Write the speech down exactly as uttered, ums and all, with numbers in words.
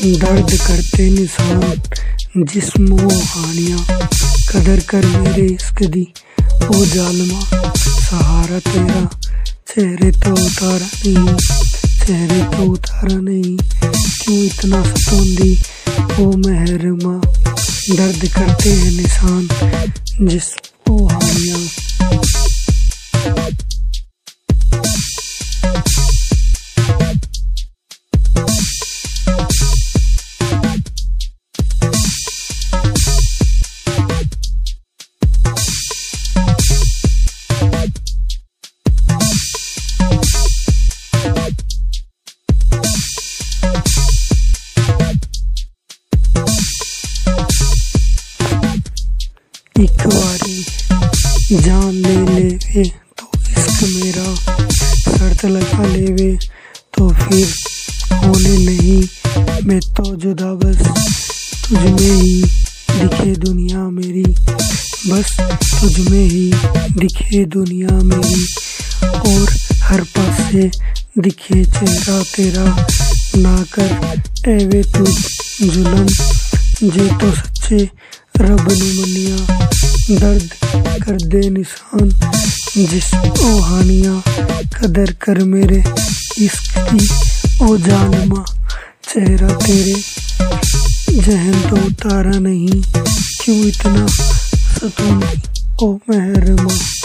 दर्द करते निशान जिस्म वो हानियाँ, कदर कर मेरे इश्क दी ओ जालिमा। सहारा तेरा चेहरे तो उतारा नहीं, चेहरे तो उतारा नहीं, क्यों इतना सतौंदी ओ महरमा। दर्द करते हैं निशान जिस्म वो हानियाँ। एक बारी जान ले लेवे तो इश्क मेरा, शर्त लगा लेवे तो फिर होने नहीं। मैं तो जुदा बस तुझ में ही दिखे दुनिया मेरी, बस तुझ में ही दिखे दुनिया मेरी। और हर पास से दिखे चेहरा तेरा, ना कर एवे तू जुल्म जे तो सच्चे रब नू मनिया। दर्द कर दे निशान जिस्म ओ हानियाँ, कदर कर मेरे इश्क की ओ जालिमा। चेहरा तेरे जहन तो उतारा नहीं, क्यों इतना सतौंदी ओ महरमा।